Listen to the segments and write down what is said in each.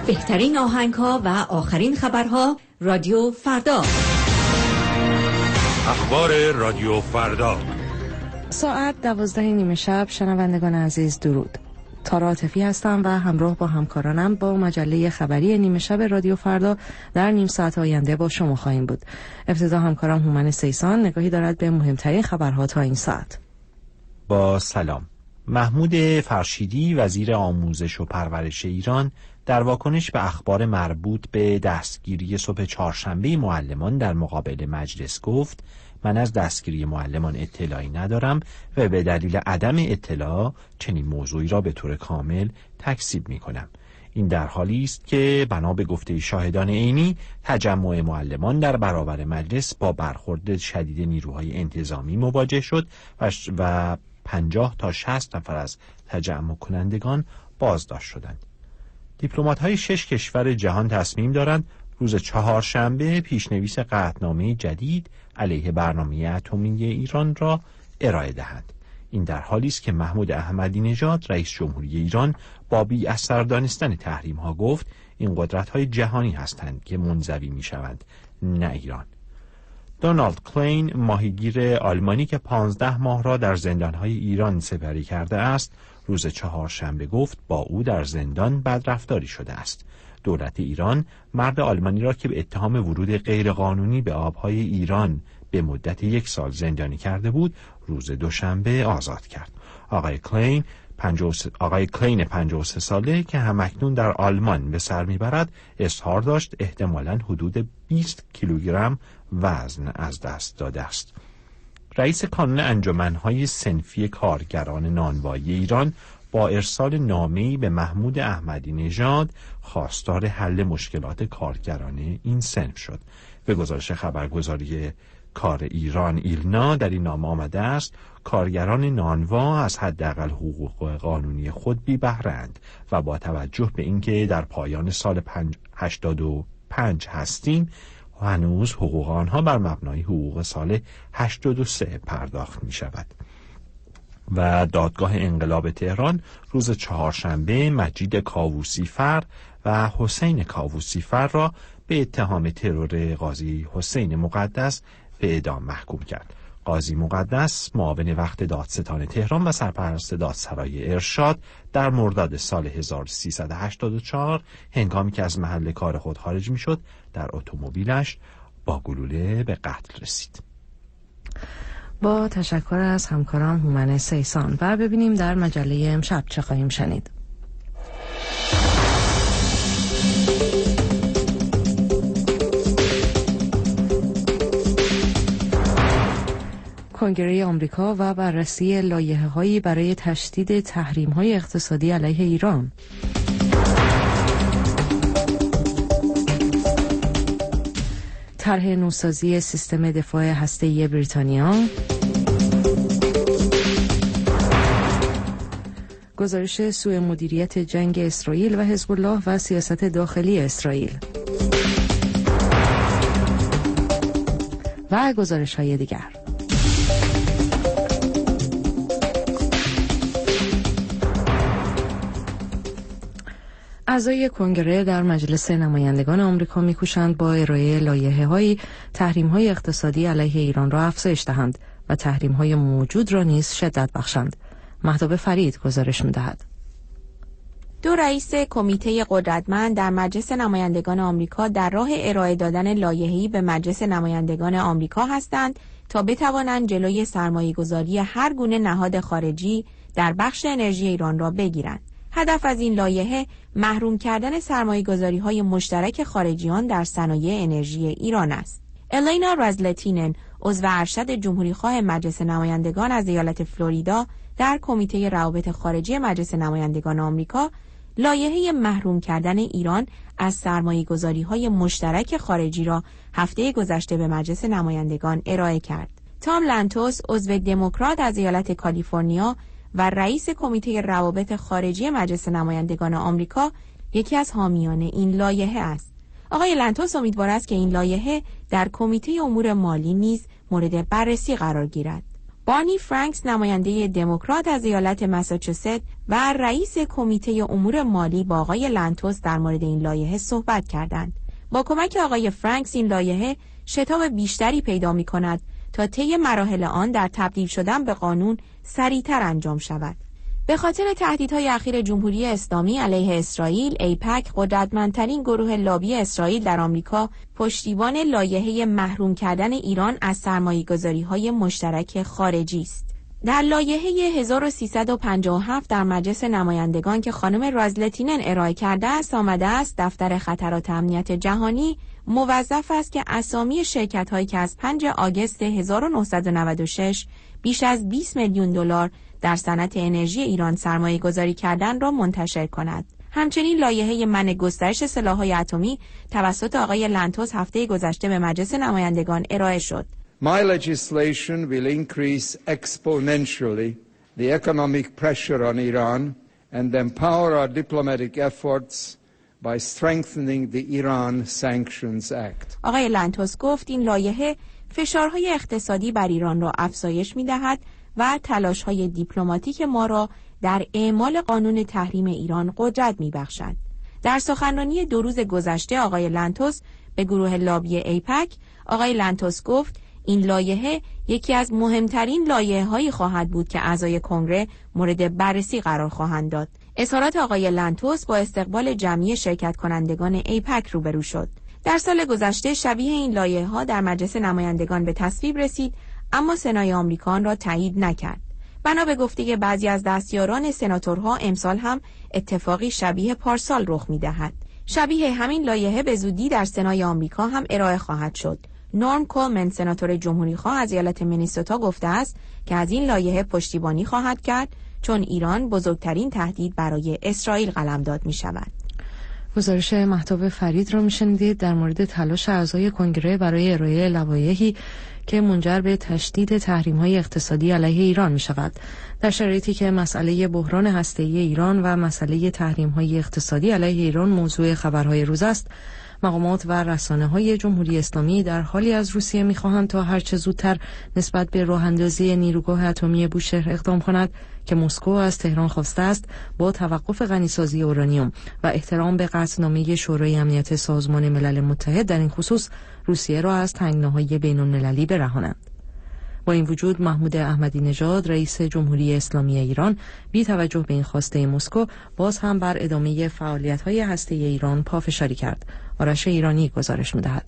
بهترین آهنگ‌ها و آخرین خبرها رادیو فردا. اخبار رادیو فردا. ساعت 12:30 شب. شنوندگان عزیز درود. تارا عاطفی هستم و همراه با همکارانم با مجله خبری نیمه شب رادیو فردا در نیم ساعت آینده با شما خواهیم بود. ابتدا همکارم هومن سیسان نگاهی دارد به مهمترین خبرها تا این ساعت. با سلام. محمود فرشیدی وزیر آموزش و پرورش ایران در واکنش به اخبار مربوط به دستگیری صبح چهارشنبه معلمان در مقابل مجلس گفت: من از دستگیری معلمان اطلاعی ندارم و به دلیل عدم اطلاع چنین موضوعی را به طور کامل تکذیب می‌کنم. این در حالی است که بنا به گفته شاهدان عینی تجمع معلمان در برابر مجلس با برخورد شدید نیروهای انتظامی مواجه شد و 50 تا 60 نفر از تجمع کنندگان بازداشت شدند. دیپلمات‌های 6 کشور جهان تصمیم دارند روز چهارشنبه پیشنویس قطعنامه جدید علیه برنامه اتمی ایران را ارائه دهند. این در حالی است که محمود احمدی نژاد رئیس جمهوری ایران با بی اثر دانستن تحریم ها گفت این قدرت‌های جهانی هستند که منزوی می‌شوند، نه ایران. دونالد کلین ماهیگیر آلمانی که 15 ماه را در زندان‌های ایران سپری کرده است، روز چهارشنبه گفت با او در زندان بدرفتاری شده است. دولت ایران مرد آلمانی را که به اتهام ورود غیرقانونی به آبهای ایران به مدت 1 سال زندانی کرده بود، روز دوشنبه آزاد کرد. آقای کلین 53 ساله که همکنون در آلمان به سر میبرد اظهار داشت احتمالاً حدود 20 کیلوگرم وزن از دست داده است. رئیس کانون انجمنهای صنفی کارگران نانوایی ایران با ارسال نامه‌ای به محمود احمدی نژاد خواستار حل مشکلات کارگران این صنف شد. به گزارش خبرگزاری کار ایران ایلنا در این نامه آمده است کارگران نانوا از حداقل حقوق قانونی خود بی بهره‌اند و با توجه به اینکه در پایان سال 85 هستیم هنوز حقوق آنها بر مبنای حقوق سال 83 پرداخت می شود. و دادگاه انقلاب تهران روز چهارشنبه مجید کاووسی‌فر و حسین کاووسی‌فر را به اتهام ترور قاضی حسین مقدس به اعدام محکوم کرد. قاضی مقدس معاون وقت دادستان تهران و سرپرست دادسرای ارشاد در مرداد سال 1384 هنگامی که از محل کار خود خارج می‌شد در اتومبیلش با گلوله به قتل رسید. با تشکر از همکارم هومن سیسان و ببینیم در مجله امشب چه خواهیم شنید. کنگره آمریکا و بررسی لایحه‌هایی برای تشدید تحریم‌های اقتصادی علیه ایران. طرح نوسازی سیستم دفاع هسته‌ای بریتانیا. گزارش سوء مدیریت جنگ اسرائیل و حزب الله و سیاست داخلی اسرائیل. و گزارش‌های دیگر. اعضای کنگره در مجلس نمایندگان آمریکا می‌کوشند با ارائه لایحه‌های تحریم‌های اقتصادی علیه ایران را افزایش دهند و تحریم‌های موجود را نیز شدت بخشند. مهتاب فرید گزارش می‌دهد. دو رئیس کمیته قدرتمند در مجلس نمایندگان آمریکا در راه ارائه دادن لایحه‌ای به مجلس نمایندگان آمریکا هستند تا بتوانند جلوی سرمایه‌گذاری هر گونه نهاد خارجی در بخش انرژی ایران را بگیرند. هدف از این لایحه محروم کردن سرمایه‌گذاری‌های مشترک خارجیان در صنایع انرژی ایران است. الینا رزلتینن، عضو ارشد جمهوریخواه مجلس نمایندگان از ایالت فلوریدا در کمیته روابط خارجی مجلس نمایندگان آمریکا، لایحه محروم کردن ایران از سرمایه‌گذاری‌های مشترک خارجی را هفته گذشته به مجلس نمایندگان ارائه کرد. تام لانتوس، عضو دموکرات از ایالت کالیفرنیا و رئیس کمیته روابط خارجی مجلس نمایندگان آمریکا، یکی از حامیان این لایحه است. آقای لانتوس امیدوار است که این لایحه در کمیته امور مالی نیز مورد بررسی قرار گیرد. بارنی فرانکس نماینده دموکرات از ایالت مساچوست و رئیس کمیته امور مالی با آقای لنتوس در مورد این لایحه صحبت کردند. با کمک آقای فرانکس این لایحه شتاب بیشتری پیدا می‌کند تا طی مراحل آن در تبدیل شدن به قانون سریعتر انجام شود. به خاطر تهدیدهای اخیر جمهوری اسلامی علیه اسرائیل، ایپک قدرتمندترین گروه لابی اسرائیل در آمریکا پشتیبان لایحه محروم کردن ایران از سرمایه‌گذاری‌های مشترک خارجی است. در لایحه 1357 در مجلس نمایندگان که خانم رازلتینن ارائه کرده است آمده است دفتر خطرات امنیت جهانی موظف است که اسامی شرکت‌هایی که از 5 آگوست 1996 بیش از 20 میلیون دلار در صنعت انرژی ایران سرمایه گذاری کردن را منتشر کند. همچنین لایحه منع گسترش سلاح‌های اتمی توسط آقای لنتوس هفته گذشته به مجلس نمایندگان ارائه شد. My legislation will increase exponentially the economic pressure on Iran and empower our diplomatic efforts by strengthening the Iran Sanctions Act. آقای لنتوس گفت این لایحه فشارهای اقتصادی بر ایران را افزایش می‌دهد و تلاش‌های دیپلماتیک ما را در اعمال قانون تحریم ایران قدرت می‌بخشد. در سخنرانی 2 روز گذشته آقای لنتوس به گروه لابی ایپک، آقای لنتوس گفت این لایحه یکی از مهمترین لایحه‌هایی خواهد بود که اعضای کنگره مورد بررسی قرار خواهند داد. اظهارات آقای لنتوس با استقبال جمعی شرکت کنندگان ایپک روبرو شد. در سال گذشته شبیه این لایحه‌ها در مجلس نمایندگان به تصویب رسید، اما سنای آمریکا آن را تایید نکرد. بنا به گفته بعضی از دستیاران سناتورها امسال هم اتفاقی شبیه پارسال رخ می‌دهد. شبیه همین لایحه به زودی در سنای آمریکا هم ارائه خواهد شد. نورم کولمن سناتور جمهوری‌خواه از ایالت مینیسوتا گفته است که از این لایحه پشتیبانی خواهد کرد چون ایران بزرگترین تهدید برای اسرائیل قلمداد می‌شود. گزارش مهتاب فرید را می‌شنیدید در مورد تلاش اعضای کنگره برای ارائه لوایحی که منجر به تشدید تحریم‌های اقتصادی علیه ایران می‌شود. در شرایطی که مسئله بحران هسته‌ای ایران و مسئله تحریم‌های اقتصادی علیه ایران موضوع خبرهای روز است، مقامات و رسانه‌های جمهوری اسلامی در حالی از روسیه می‌خواهند تا هرچه زودتر نسبت به راه‌اندازی نیروگاه اتمی بوشهر اقدام کند که مسکو از تهران خواسته است با توقف غنیسازی اورانیوم و احترام به قطعنامه شورای امنیت سازمان ملل متحد در این خصوص روسیه را از تنگناهای بین‌المللی برهانند. با این وجود محمود احمدی نژاد رئیس جمهوری اسلامی ایران بی توجه به این خواسته مسکو باز هم بر ادامه فعالیت‌های هسته‌ای ایران پافشاری کرد. آرش ایرانی گزارش می‌دهد.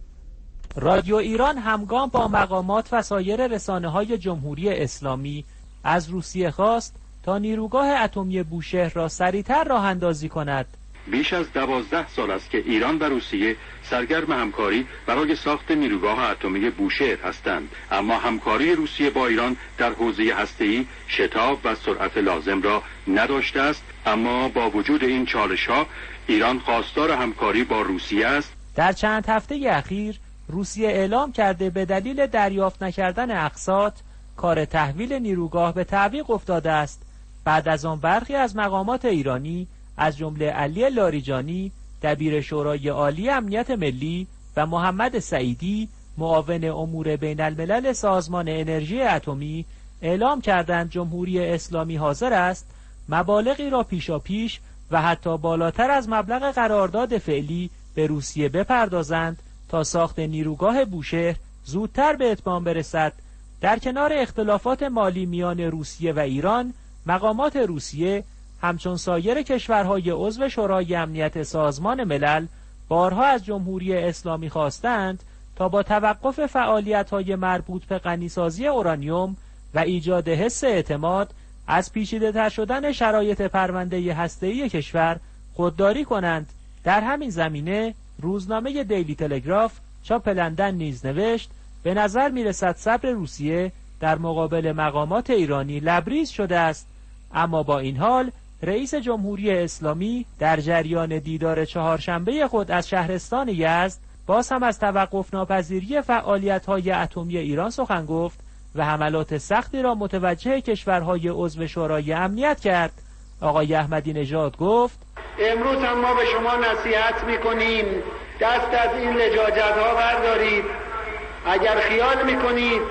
رادیو ایران همگام با مقامات و سایر رسانه‌های جمهوری اسلامی از روسیه خواست تا نیروگاه اتمی بوشهر را سریعتر راه اندازی کند. بیش از 12 سال است که ایران و روسیه سرگرم همکاری برای ساخت نیروگاه اتمی بوشهر هستند، اما همکاری روسیه با ایران در حوزه هسته‌ای شتاب و سرعت لازم را نداشته است. اما با وجود این چالش‌ها ایران خواستار همکاری با روسیه است. در چند هفته اخیر روسیه اعلام کرده به دلیل دریافت نکردن اقساط کار تحویل نیروگاه به تعویق افتاده است. بعد از آن برخی از مقامات ایرانی از جمله علی لاریجانی دبیر شورای عالی امنیت ملی و محمد سعیدی معاون امور بین الملل سازمان انرژی اتمی اعلام کردند جمهوری اسلامی حاضر است مبالغی را پیشاپیش و حتی بالاتر از مبلغ قرارداد فعلی به روسیه بپردازند تا ساخت نیروگاه بوشهر زودتر به اتمام برسد. در کنار اختلافات مالی میان روسیه و ایران، مقامات روسیه همچون سایر کشورهای عضو شورای امنیت سازمان ملل بارها از جمهوری اسلامی خواستند تا با توقف فعالیت‌های مربوط به غنیسازی اورانیوم و ایجاد حس اعتماد از پیچیده‌تر شدن شرایط پرونده هسته‌ای کشور خودداری کنند. در همین زمینه روزنامه دیلی تلگراف چاپ لندن نیز نوشت به نظر می‌رسد صبر روسیه در مقابل مقامات ایرانی لبریز شده است. اما با این حال رئیس جمهوری اسلامی در جریان دیدار چهارشنبه خود از شهرستان یزد باز هم از توقف ناپذیری فعالیت‌های اتمی ایران سخن گفت و حملات سختی را متوجه کشورهای عضو شورای امنیت کرد. آقای احمدی نژاد گفت امروز هم ما به شما نصیحت می‌کنیم دست از این لجاجت‌ها بردارید. اگر خیال می‌کنید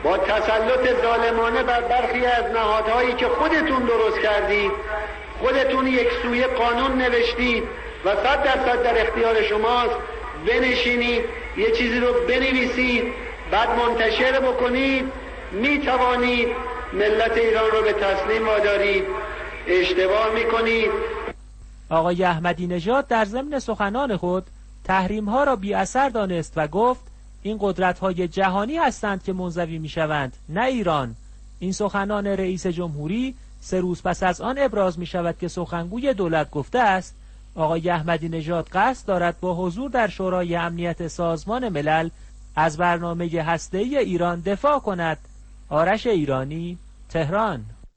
با تسلط ظالمانه بر برخی از نهادهایی که خودتون درست کردید، خودتون یک سویه قانون نوشتید و 100% در اختیار شماست، بنشینید یه چیزی رو بنویسید بعد منتشر بکنید، می توانید ملت ایران رو به تسلیم وادارید. اشتباه میکنید. آقای احمدی نژاد در ضمن سخنان خود تحریم ها را بی اثر دانست و گفت این قدرت های جهانی هستند که منزوی می شوند، نه ایران. این سخنان رئیس جمهوری 3 روز پس از آن ابراز می شود که سخنگوی دولت گفته است آقای احمدی نژاد قصد دارد با حضور در شورای امنیت سازمان ملل از برنامه هسته‌ای ایران دفاع کند. آرش ایرانی، تهران.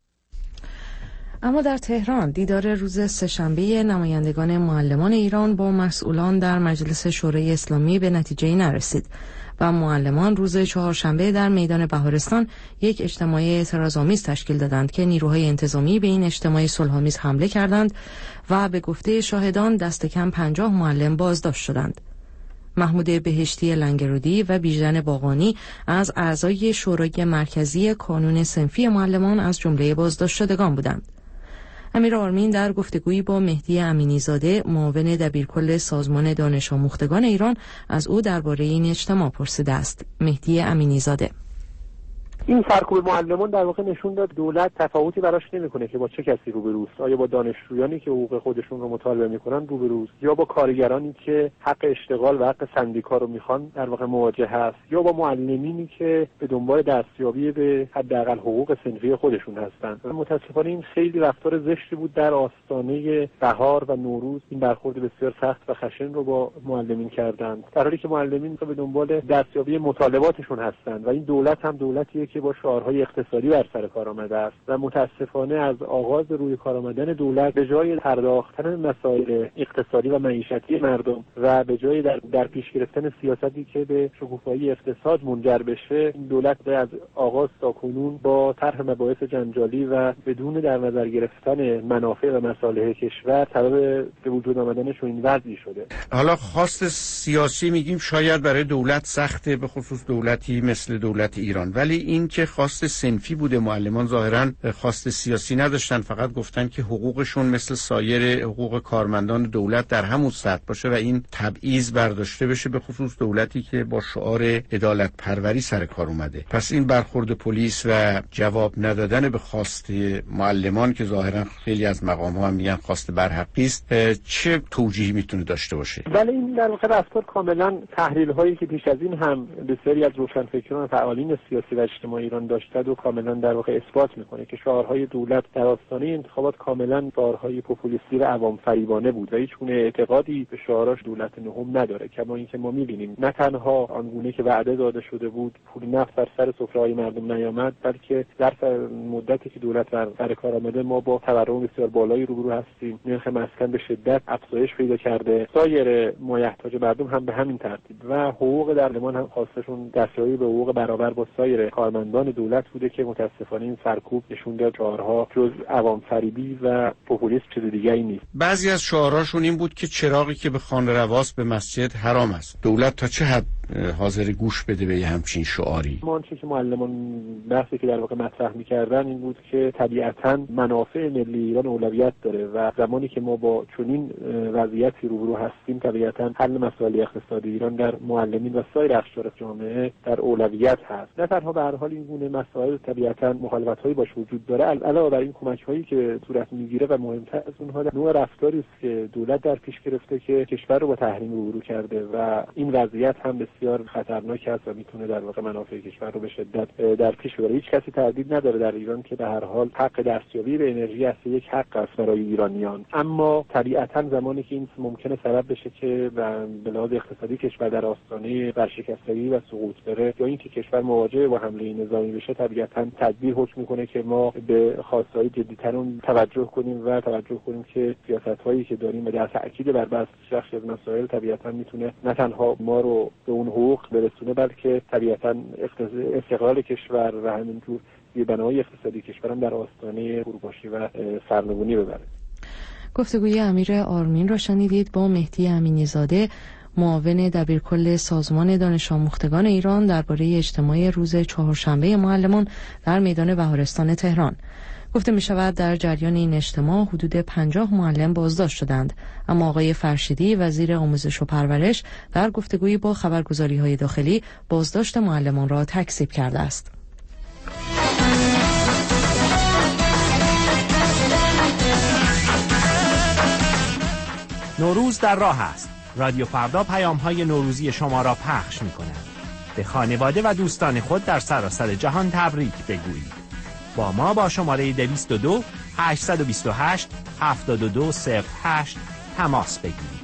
اما در تهران دیدار روز سه‌شنبه نمایندگان معلمان ایران با مسئولان در مجلس شورای اسلامی به نتیجه‌ای نرسید و معلمان روز چهارشنبه در میدان بهارستان یک اجتماع اعتراض‌آمیز تشکیل دادند که نیروهای انتظامی به این اجتماع صلح‌آمیز حمله کردند و به گفته شاهدان دست کم 50 معلم بازداشت شدند. محمود بهشتی لنگرودی و بیژن باقانی از اعضای شورای مرکزی کانون صنفی معلمان از جمله بازداشت شدگان بودند. امیر آرمین در گفتگویی با مهدی امینی زاده معاون دبیرکل سازمان دانش آموختگان ایران از او درباره این اجتماع پرسیده است. مهدی امینی زاده: این سرکوب معلمان در واقع نشون داد دولت تفاوتی براش نمیکنه که با چه کسی روبروست، آیا با دانشجویانی که حقوق خودشون رو مطالبه میکنن روبروست، یا با کارگرانی که حق اشتغال و حق سندیکا رو میخوان در واقع مواجه هست، یا با معلمینی که به دنبال دستیابی به حداقل حقوق صنفی خودشون هستند. متاسفانه این خیلی رفتار زشتی بود در آستانه بهار و نوروز. این برخورد بسیار سخت و خشن رو با معلمین کردند، در حالی که معلمین به دنبال دستیابی مطالباتشون هستند و این دولت هم دولتیه که با شعارهای اقتصادی بر سر کار آمده است و متاسفانه از آغاز روی کار آمدن دولت به جای پرداختن مسائل اقتصادی و معیشتی مردم و به جای در پیش گرفتن سیاستی که به شکوفایی اقتصاد منجر بشه، دولت از آغاز تا کنون با طرح مباحث جنجالی و بدون در نظر گرفتن منافع و مصالح کشور سبب به وجود آمدنش این وضعی شده. حالا خواست سیاسی میگیم شاید برای دولت سخته، به خصوص دولتی مثل دولت ایران، ولی این که خواست صنفی بوده. معلمان ظاهراً خواست سیاسی نداشتن، فقط گفتن که حقوقشون مثل سایر حقوق کارمندان دولت در همون سطح باشه و این تبعیض برداشته بشه، به خصوص دولتی که با شعار عدالت پروری سر کار اومده. پس این برخورد پلیس و جواب ندادن به خواست معلمان که ظاهراً خیلی از مقام‌ها هم میگن خواست برحقی است، چه توجیهی میتونه داشته باشه؟ بله، این در واقع رفتار کاملاً تحلیل‌هایی که پیش از این هم بسیاری از روشنفکران و فعالین سیاسی و اجتماعی ایران داشته و کاملا در واقع اثبات میکنه که شعارهای دولت در آستانه انتخابات کاملا شعارهای پوپولیستی و عوام فریبانه بود و هیچ گونه اعتقادی به شعاراش دولت نهم نداره. کما اینکه ما میبینیم نه تنها آنگونه که وعده داده شده بود پول نفت بر سر سفره‌های مردم نیامد، بلکه در مدتی که دولت بر سر کار آمده ما با تورم بسیار بالایی روبرو هستیم. نرخ مسکن به شدت افزایش پیدا کرده، سایر مایحتاج مردم هم به همین ترتیب و حقوق درمان هم خواستشون دستیابی به حقوق برابر با سایر کارمندان دولت بوده که متاسفانه این سرکوب نشون داد شعارها جز عوام فریبی و پوپولیسم چیز دیگه‌ای نیست. بعضی از شعارهاشون این بود که چراغی که به خانه رواست به مسجد حرام است. دولت تا چه حد حاضر گوش بده به همچین شعاری؟ ما چیزی که معلمان بحثی که در واقع مطرح می‌کردن این بود که طبیعتاً منافع ملی ایران اولویت داره و زمانی که ما با چنین وضعیتی روبرو هستیم طبیعتاً حل مسائل اقتصادی ایران در معلمین و سایر اقشار جامعه در اولویت هست. نه تنها به هر حال این گونه مسائل طبیعتاً مخالفت‌هایی باش وجود داره، علاوه بر این کمک‌هایی که صورت می‌گیره و مهمتر از اونها نوع رفتاری است که دولت در پیش گرفته که کشور رو با تحریم روبرو کرده و این وضعیت هم بسیار خطرناک است و میتونه در واقع منافع کشور رو به شدت در پیش ببره. هیچ کسی تردید نداره در ایران که به هر حال حق دستیابی به انرژی است یک حق است برای ایرانیان، اما طبیعتاً زمانی که این ممکنه سبب بشه که به لحاظ اقتصادی کشور در آستانه ورشکستگی و سقوط بره یا اینکه کشور مواجه با حمله نظامی بشه، طبیعتاً تدبیر حکم میکنه که ما به خواستهای جدی‌تر توجه کنیم که سیاست‌هایی که داریم در تأکید بر بخشی از مسائل طبیعتاً میتونه نه تنها ما رو به اون حقوق برسونه بلکه طبیعتاً استقلال کشور و همینجور بنای اقتصادی کشورم در آستانه فروپاشی و سرنگونی ببره. گفتگوی امیر آرمین را شنیدید با مهدی امینی زاده معاون دبیرکل سازمان دانش آموختگان ایران درباره اجتماع روز چهارشنبه معلمان در میدان بهارستان تهران. گفته می شود در جریان این اجتماع حدود 50 معلم بازداشت شدند، اما آقای فرشیدی وزیر آموزش و پرورش در گفتگویی با خبرگزاری‌های داخلی بازداشت معلمان را تکذیب کرده است. نوروز در راه است. رادیو فردا پیام‌های نوروزی شما را پخش می‌کند. به خانواده و دوستان خود در سراسر جهان تبریک بگویید. با ما با شماره 222 828 7208 تماس بگیرید.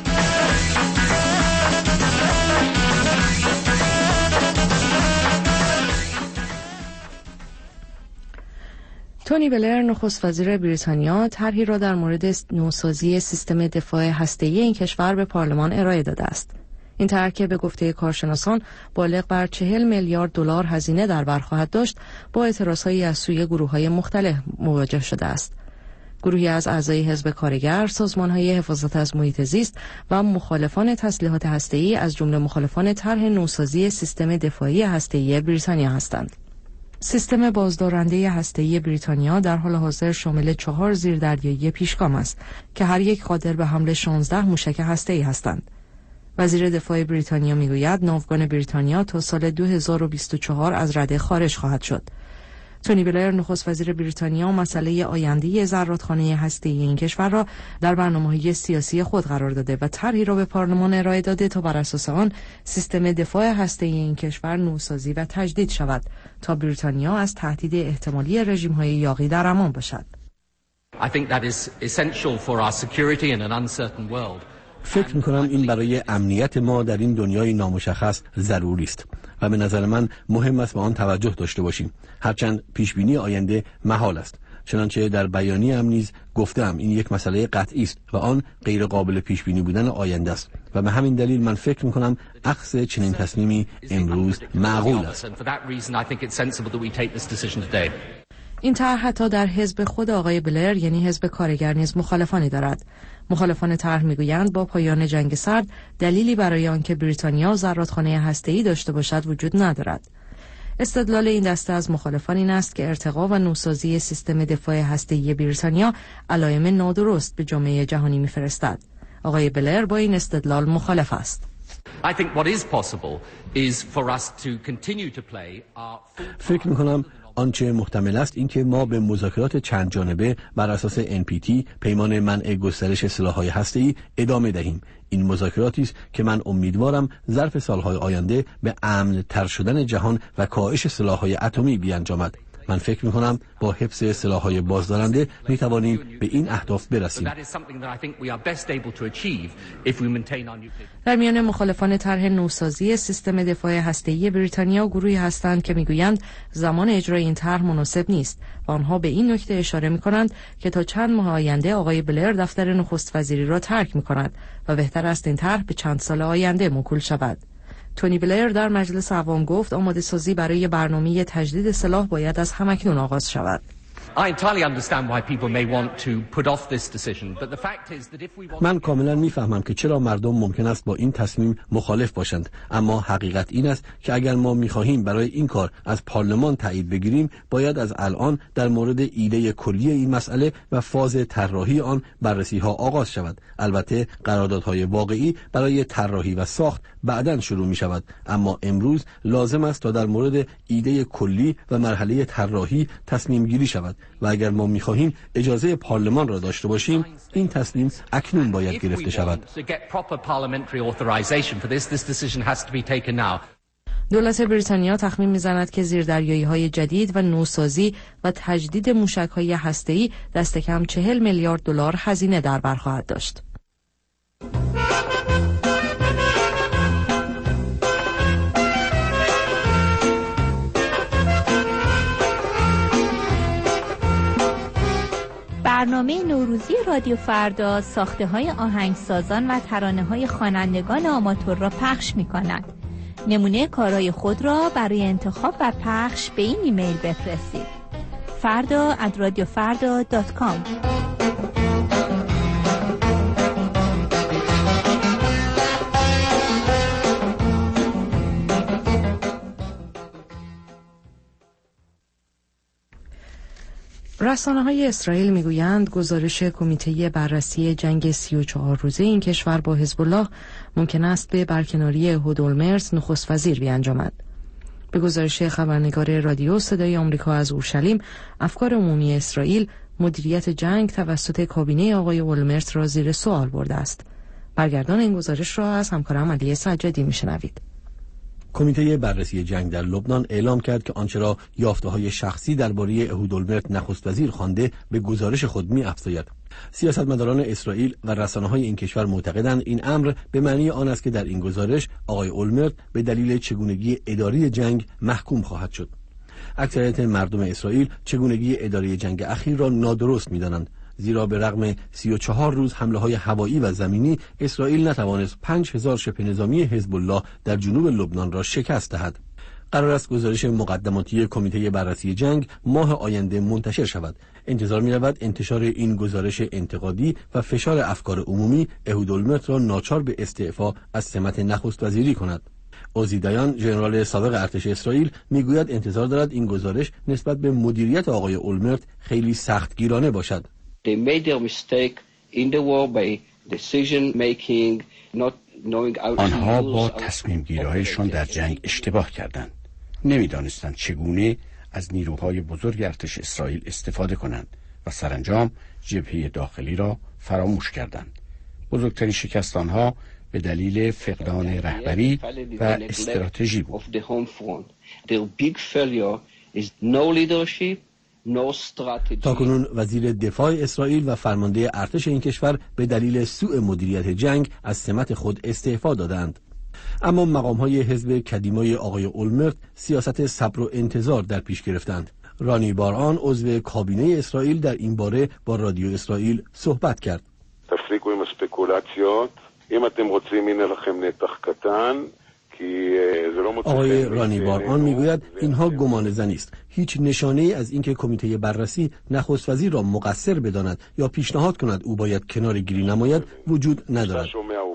تونی بلر نخست وزیر بریتانیا طرحی را در مورد نوسازی سیستم دفاع هسته‌ای این کشور به پارلمان ارائه داده است. این طرح که به گفته کارشناسان بالغ بر 40 میلیارد دلار هزینه در بر خواهد داشت، با اعتراضهایی از سوی گروه‌های مختلف مواجه شده است. گروهی از اعضای حزب کارگر، سازمان‌های حفاظت از محیط زیست و مخالفان تسلیحات هسته‌ای از جمله مخالفان طرح نوسازی سیستم دفاعی هسته‌ای بریتانیا هستند. سیستم بازدارنده هسته‌ای بریتانیا در حال حاضر شامل 4 زیردریایی پیشگام است که هر یک قادر به حمل 16 موشک هسته‌ای هستند. وزیر دفاع بریتانیا میگوید ناوگان بریتانیا تا سال 2024 از رده خارج خواهد شد. تونی بلر نخست وزیر بریتانیا مسئله آینده زرادخانه هسته‌ای این کشور را در برنامه‌های سیاسی خود قرار داده و طرحی را به پارلمان ارائه داده تا بر اساس آن سیستم دفاع هسته‌ای این کشور نوسازی و تجدید شود تا بریتانیا از تهدید احتمالی رژیم‌های یاغی در امان باشد. I think that is essential for our security in an uncertain world. فکر می‌کنم این برای امنیت ما در این دنیای نامشخص ضروری است و به نظر من مهم است به آن توجه داشته باشیم، هرچند پیشبینی آینده محال است. چنانچه در بیانیه‌ام نیز گفتم این یک مسئله قطعی است و آن غیر قابل پیشبینی بودن آینده است و به همین دلیل من فکر می‌کنم اخذ چنین تصمیمی امروز معقول است. این طرح حتی در حزب خود آقای بلر یعنی حزب کارگر نیز مخالفانی دارد. مخالفان طرح میگویند با پایان جنگ سرد دلیلی برای آنکه بریتانیا زرادخانه هسته‌ای داشته باشد وجود ندارد. استدلال این دسته از مخالفان این است که ارتقا و نوسازی سیستم دفاع هسته‌ای بریتانیا علائم نادرست به جامعه جهانی میفرستد. آقای بلر با این استدلال مخالف است. فکر می‌کنم آنچه محتمل است اینکه ما به مذاکرات چند جانبه بر اساس NPT پیمان منع گسترش سلاح‌های هسته‌ای ادامه دهیم. این مذاکراتی است که من امیدوارم ظرف سال‌های آینده به امن‌تر شدن جهان و کاهش سلاح‌های اتمی بیانجامد. من فکر می‌کنم با حفظ سلاح‌های بازدارنده می‌توانیم به این اهداف برسیم. در میان مخالفان طرح نوسازی سیستم دفاع هسته‌ای بریتانیا گروهی هستند که می‌گویند زمان اجرای این طرح مناسب نیست و آنها به این نکته اشاره می‌کنند که تا چند ماه آینده آقای بلر دفتر نخست وزیری را ترک می‌کند و بهتر است این طرح به چند سال آینده موکول شود. تونی بلر در مجلس عوام گفت آماده سازی برای برنامه تجدید سلاح باید از همکنون آغاز شود. من کاملا میفهمم که چرا مردم ممکن است با این تصمیم مخالف باشند، اما حقیقت این است که اگر ما میخواهیم برای این کار از پارلمان تایید بگیریم باید از الان در مورد ایده کلی این مسئله و فاز طراحی آن بررسی ها آغاز شود. البته قراردادهای واقعی برای طراحی و ساخت بعداً شروع می شود، اما امروز لازم است تا در مورد ایده کلی و مرحله طراحی تصمیم گیری شود و اگر ما می‌خواهیم اجازه پارلمان را داشته باشیم این تصمیم اکنون باید گرفته شود. دولت بریتانیا تخمین می‌زند که زیردریایی‌های جدید و نوسازی و تجدید موشک‌های هسته‌ای دست کم 40 میلیارد دلار هزینه در بر خواهد داشت. برنامه نوروزی رادیو فردا ساخته‌های آهنگسازان و ترانه‌های خوانندگان آماتور را پخش می‌کند. نمونه کارهای خود را برای انتخاب و پخش به این ایمیل بفرستید: farda@radiofarda.com. رسانه‌های اسرائیل میگویند گزارش کمیته بررسی جنگ 34 روزه این کشور با حزب الله ممکن است به برکناری اهود اولمرت نخست وزیر بیانجامد. به گزارش خبرنگار رادیو صدای آمریکا از اورشلیم، افکار عمومی اسرائیل مدیریت جنگ توسط کابینه آقای اولمرت را زیر سوال برده است. برگردان این گزارش را از همکارم علی سجادی میشنوید. کمیته بررسی جنگ در لبنان اعلام کرد که آنچه را یافته‌های شخصی درباره اهود اولمرت نخست وزیر خوانده به گزارش خود می‌افزاید. سیاستمداران اسرائیل و رسانه‌های این کشور معتقدند این امر به معنی آن است که در این گزارش آقای اولمرت به دلیل چگونگی اداری جنگ محکوم خواهد شد. اکثریت مردم اسرائیل چگونگی اداری جنگ اخیر را نادرست می‌دانند، زیرا به رغم 34 روز حمله‌های هوایی و زمینی اسرائیل نتوانست 5000 شبه نظامی حزب الله در جنوب لبنان را شکست دهد. قرار است گزارش مقدماتی کمیته بررسی جنگ ماه آینده منتشر شود. انتظار می‌رود انتشار این گزارش انتقادی و فشار افکار عمومی اهود اولمرت را ناچار به استعفا از سمت نخست وزیری کند. عوزی دایان، ژنرال سابق ارتش اسرائیل، میگوید انتظار دارد این گزارش نسبت به مدیریت آقای اولمرت خیلی سختگیرانه باشد. They made their mistake in the war by decision making, not knowing how. آنها با تصمیم گیری‌هایشان در جنگ اشتباه کردند. نمی‌دانستند چگونه از نیروهای بزرگ ارتش اسرائیل استفاده کنند و سرانجام جبهه داخلی را فراموش کردند. بزرگترین شکست آنها به دلیل فقدان رهبری و استراتژی بود. Their big failure is no leadership. تاکنون وزیر دفاع اسرائیل و فرمانده ارتش این کشور به دلیل سوء مدیریت جنگ از سمت خود استعفا دادند. اما مقام‌های حزب کدیمای آقای اولمرت سیاست صبر و انتظار در پیش گرفتند. رانی باران، عضو کابینه اسرائیل، در این باره با رادیو اسرائیل صحبت کرد. تفریقو עם הספקולציות. אם אתם רוצים הנה לכם נתח קטן. آقای رانی باران میگوید اینها گمان زنی است. هیچ نشانه‌ای از اینکه کمیته بررسی نخست وزیر را مقصر بداند یا پیشنهاد کند او باید کنار گیری نماید وجود ندارد.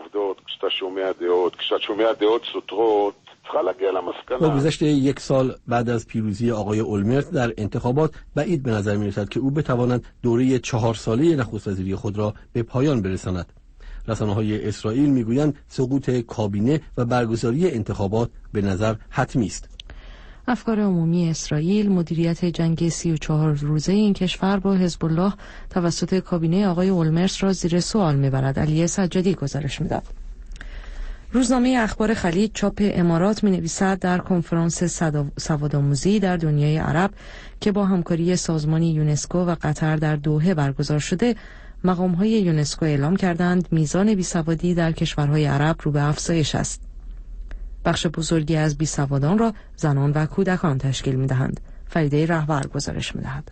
با گذشت یک سال بعد از پیروزی آقای اولمرت در انتخابات بعید به نظر می‌رسد که او بتواند دوره 4 ساله نخست وزیری خود را به پایان برساند. رسانه‌های اسرائیل میگویند سقوط کابینه و برگزاری انتخابات به نظر حتمی است. افکار عمومی اسرائیل مدیریت جنگ 34 روزه این کشور با حزب الله توسط کابینه آقای اولمرت را زیر سوال میبرد. علی سجادی گزارش میداد. روزنامه اخبار خلیج چاپ امارات می‌نویسد در کنفرانس سوادآموزی در دنیای عرب که با همکاری سازمان یونسکو و قطر در دوحه برگزار شده، مقام‌های یونسکو اعلام کردند میزان بیسوادی در کشورهای عرب رو به افزایش است. بخش بزرگی از بیسوادان را زنان و کودکان تشکیل می‌دهند. فریده رهبر گزارش می‌دهد.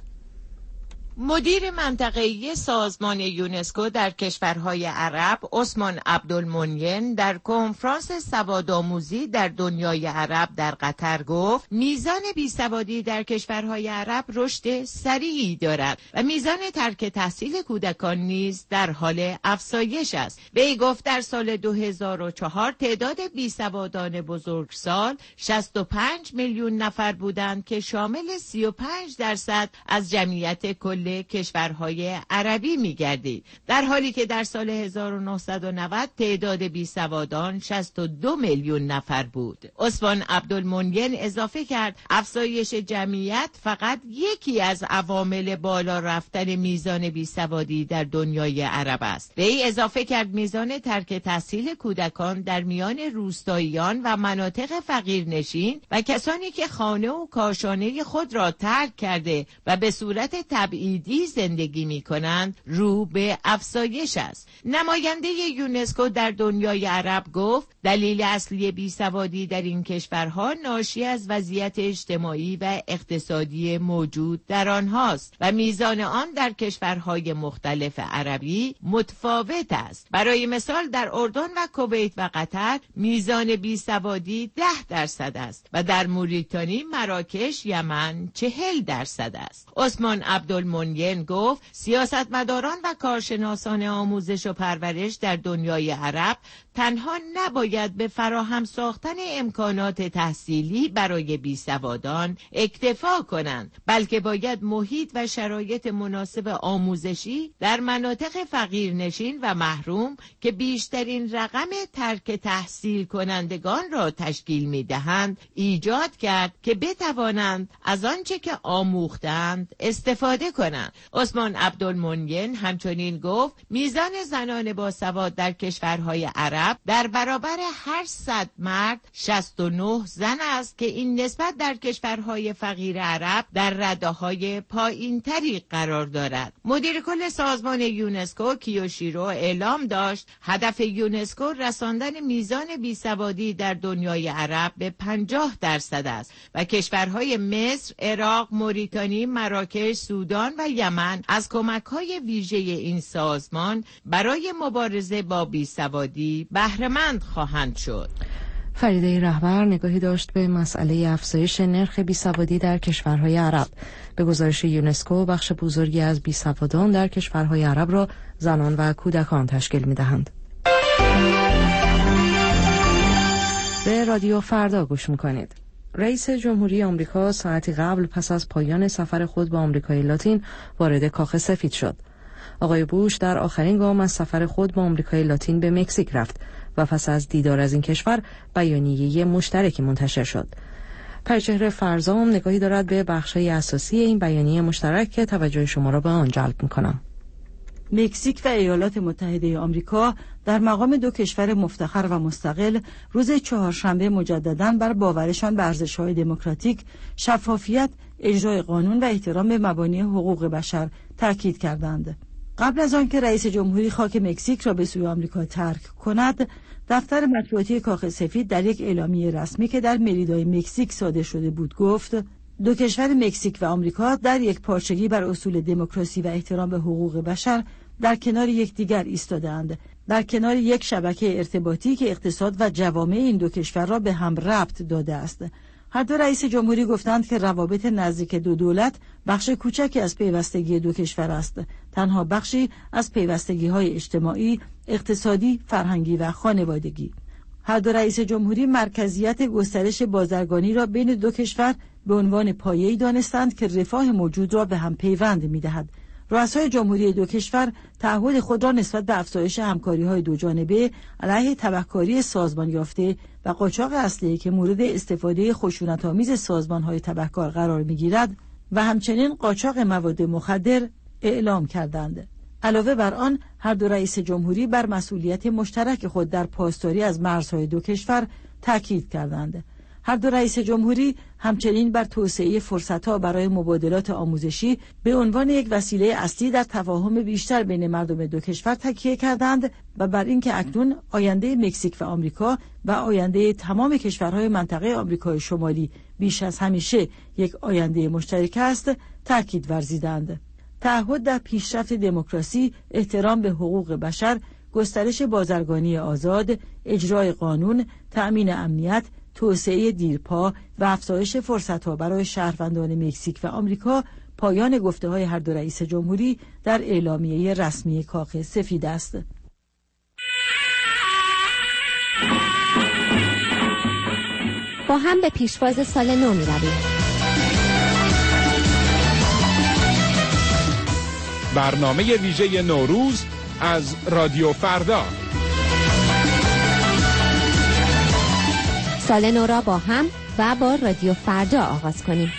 مدیر منطقه‌ای سازمان یونسکو در کشورهای عرب عثمان عبدالمنین در کنفرانس سوادآموزی در دنیای عرب در قطر گفت میزان بیسوادی در کشورهای عرب رشد سریعی دارد و میزان ترک تحصیل کودکان نیز در حال افزایش است. وی گفت در سال 2004 تعداد بیسوادان بزرگسال 65 میلیون نفر بودند که شامل 35% از جمعیت کل کشورهای عربی می‌گردید، در حالی که در سال 1990 تعداد بیسوادان 62 میلیون نفر بود. عثمان عبدالمنین اضافه کرد افزایش جمعیت فقط یکی از عوامل بالا رفتن میزان بیسوادی در دنیای عرب است. وی اضافه کرد میزان ترک تحصیل کودکان در میان روستاییان و مناطق فقیرنشین و کسانی که خانه و کاشانه خود را ترک کرده و به صورت تبعیدی زندگی می کنند رو به افزایش است. نماینده یونسکو در دنیای عرب گفت دلیل اصلی بیسوادی در این کشورها ناشی از وضعیت اجتماعی و اقتصادی موجود در آنهاست و میزان آن در کشورهای مختلف عربی متفاوت است. برای مثال در اردن و کویت و قطر میزان بیسوادی 10% است و در موریتانی، مراکش، یمن 40% است. عثمان عبدالمنین عبدالمنین گفت سیاستمداران و کارشناسان آموزش و پرورش در دنیای عرب تنها نباید به فراهم ساختن امکانات تحصیلی برای بیسوادان اکتفا کنند، بلکه باید محیط و شرایط مناسب آموزشی در مناطق فقیرنشین و محروم که بیشترین رقم ترک تحصیل کنندگان را تشکیل می‌دهند ایجاد کرد که بتوانند از آنچه که آموختند استفاده کنند. عثمان عبدالمنین همچنین گفت میزان زنان باسواد در کشورهای عرب در برابر هر 100 مرد 69 زن است که این نسبت در کشورهای فقیر عرب در رده‌های پایین‌تری قرار دارد. مدیر کل سازمان یونسکو کیوشیرو اعلام داشت هدف یونسکو رساندن میزان بیسوادی در دنیای عرب به 50% است و کشورهای مصر، عراق، موریتانی، مراکش، سودان و یمن از کمک‌های ویژه این سازمان برای مبارزه با بیسوادی بهره‌مند خواهند شد. فریده رهبر نگاهی داشت به مسئله افزایش نرخ بیسوادی در کشورهای عرب. به گزارش یونسکو بخش بزرگی از بیسوادان در کشورهای عرب را زنان و کودکان تشکیل می‌دهند. به رادیو فردا گوش می‌کنید. رئیس جمهوری آمریکا ساعتی قبل پس از پایان سفر خود به آمریکای لاتین وارد کاخ سفید شد. آقای بوش در آخرین گام از سفر خود به آمریکای لاتین به مکزیک رفت و پس از دیدار از این کشور بیانیه مشترکی منتشر شد. پرچهره فرزام نگاهی دارد به بخش‌های اساسی این بیانیه مشترک که توجه شما را به آن جلب می‌کنم. مکزیک و ایالات متحده آمریکا در مقام دو کشور مفتخر و مستقل روز چهارشنبه مجدداً بر باورشان به ارزش‌های دموکراتیک، شفافیت، اجرای قانون و احترام به مبانی حقوق بشر تاکید کردند. قبل از آنکه رئیس جمهوری خاک مکزیک را به سوی آمریکا ترک کند، دفتر مطبوعاتی کاخ سفید در یک اعلامیه رسمی که در مریدای مکزیک صادر شده بود گفت دو کشور مکزیک و آمریکا در یک پارچگی بر اصول دموکراسی و احترام به حقوق بشر در کنار یکدیگر ایستاده‌اند، در کنار یک شبکه ارتباطی که اقتصاد و جوامع این دو کشور را به هم ربط داده است. هر دو رئیس جمهوری گفتند که روابط نزدیک دو دولت بخش کوچکی از پیوستگی دو کشور است، تنها بخشی از پیوستگی‌های اجتماعی، اقتصادی، فرهنگی و خانوادگی. هر دو رئیس جمهوری مرکزیت گسترش بازرگانی را بین دو کشور به عنوان پایه‌ای دانستند که رفاه موجود را به هم پیوند می‌دهد. رؤسای جمهوری دو کشور تعهد خود را نسبت به افزایش همکاری‌های دوجانبه علیه تبهکاری سازمان یافته و قاچاق اسلحه که مورد استفاده خشونت‌آمیز سازمان‌های تبهکار قرار می‌گیرد و همچنین قاچاق مواد مخدر اعلام کردند. علاوه بر آن، هر دو رئیس جمهوری بر مسئولیت مشترک خود در پاسداری از مرزهای دو کشور تاکید کردند. هر دو رئیس جمهوری همچنین بر توسعه فرصت‌ها برای مبادلات آموزشی به عنوان یک وسیله اصلی در تفاهم بیشتر بین مردم دو کشور تاکید کردند و بر اینکه اکنون آینده مکزیک و آمریکا و آینده تمام کشورهای منطقه آمریکای شمالی بیش از همیشه یک آینده مشترک است تاکید ورزیدند. تعهد در پیشرفت دموکراسی، احترام به حقوق بشر، گسترش بازرگانی آزاد، اجرای قانون، تأمین امنیت، توسعه دیرپا و افزایش فرصت‌ها برای شهروندان مکزیک و آمریکا پایان گفته‌های هر دو رئیس جمهوری در اعلامیه رسمی کاخ سفید است. با هم به پیشواز سال نو می‌رویم. برنامه ویژه نوروز از رادیو فردا. سال نو را با هم و با رادیو فردا آغاز کنیم.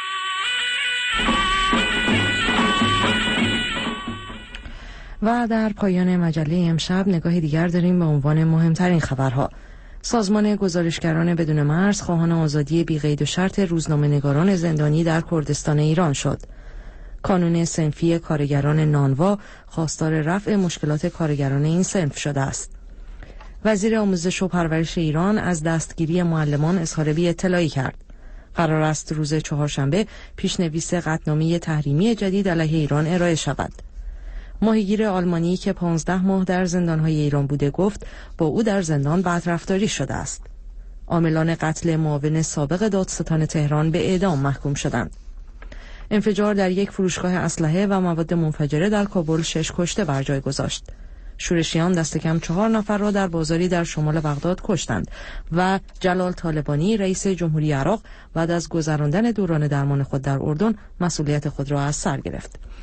و در پایان مجله امشب نگاهی دیگر داریم به عنوان مهمترین خبرها. سازمان گزارشگران بدون مرز خواهان آزادی بی قید و شرط روزنامه‌نگاران زندانی در کردستان ایران شد. کانون صنفی کارگران نانوا خواستار رفع مشکلات کارگران این صنف شده است. وزیر آموزش و پرورش ایران از دستگیری معلمان اظهار بی‌اطلاعی کرد. قرار است روز چهارشنبه پیشنویس قطعنامه تحریمی جدید علیه ایران ارائه شود. ماهیگیر آلمانی که 15 ماه در زندان‌های ایران بوده گفت با او در زندان بدرفتاری شده است. عاملان قتل معاون سابق دادستان تهران به اعدام محکوم شدند. انفجار در یک فروشگاه اسلحه و مواد منفجره در کابل 6 کشته بر جای گذاشت. شورشیان دست کم 4 نفر را در بازاری در شمال بغداد کشتند و جلال طالبانی رئیس جمهوری عراق بعد از گذراندن دوران درمان خود در اردن مسئولیت خود را از سر گرفت.